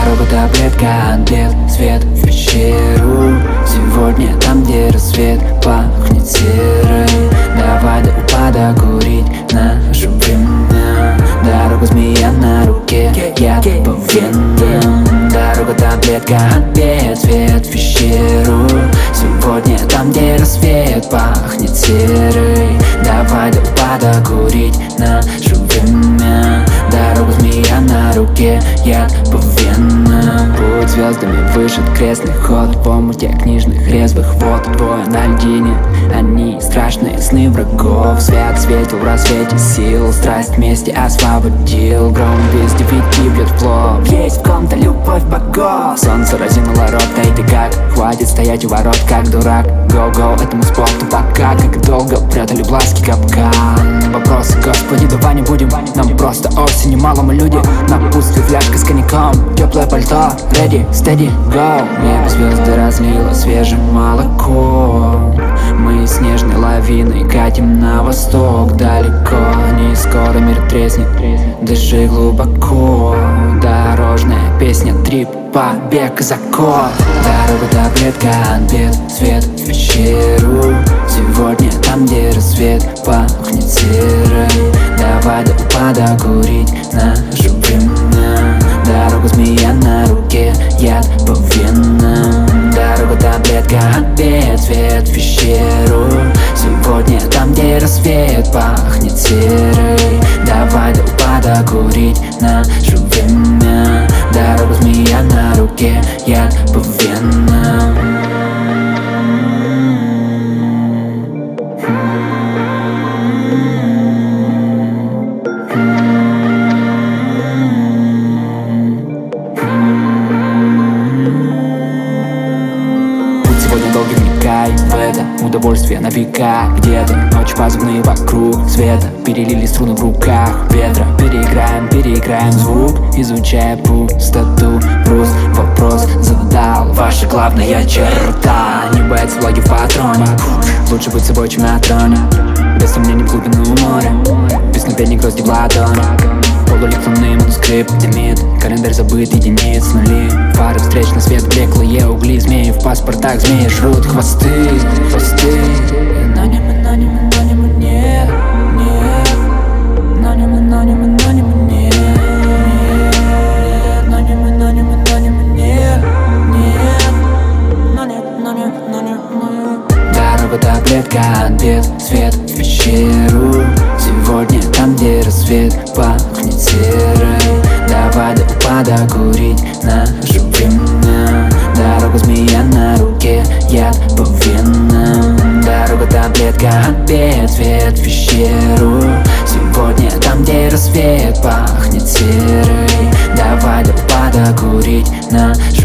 Дорога, таблетка, обед, свет в пещеру. Сегодня там, где рассвет пахнет серой. Давай до упада курить нашу время. Дорога, змея на руке, яд по венам. Дорога, таблетка, обед, свет в пещеру. Сегодня там, где рассвет пахнет серой. Давай до упада курить нашу время. Дорога, змея на руке, яд по венам. Путь звездами вышит крестный ход в омуте книжных резвых вод. Двое на льдине, они страшные сны врагов. Свет светил в рассвете сил, страсть вместе освободил. Гром без 9 бьет в лоб, есть в ком-то любовь богов. Солнце разинуло рот, эй ты как? Хватит стоять у ворот, как дурак. Гоу-гоу этому спорту пока. Как долго прятали в ласке капкан. Вопросы, Господи, давай не будем. Нам просто осень, мало мы люди. Напутствие, фляжка с коньяком, теплое пальто, ready, steady, go. Небо звезды разлило свежим молоком. Мы снежной лавиной катим на восток далеко. Не скоро мир треснет, дыши глубоко. Дорожная песня, трип, побег, закон. Дорога, таблетка, обед, свет в пещеру. Сегодня там, где рассвет пахнет серой. Давай до упада курить нашу время. Дорога, змея на руке, яд по венам. Дорога, таблетка, обед, свет в пещеру. Сегодня там, где рассвет пахнет серой. Давай до упада курить нашу время. Дорога, змея на руке, яд по венам. Сегодня долгий, вникай в это удовольствие на века. Где-то ночь, позывные вокруг света. Перелили струны в руках ветра. Переиграем звук, изучая пустоту. Просто вопрос задал, ваша главная черта. Не бояться влаги в патроне. Лучше быть собой, чем на троне. Без сомнений в глубину моря. Песнопение грозди в ладони. Полулитумный манускрипт, димит. Календарь забыт, единиц, нули. Фары встреч на свет, блеклые угли. Змеи в паспортах, змеи жрут хвосты. Анонимы нет, нет. Анонимы нет, нет. Анонимы нет, нет. Дорога, таблетка, обед, свет в пещеру. Сегодня там, где рассвет пахнет серой. Давай до упада курить нашу время. Дорога, змея на руке, яд по венам. Дорога, таблетка, обед, свет в пещеру. Сегодня там, где рассвет пахнет серой. Давай до упада курить нашу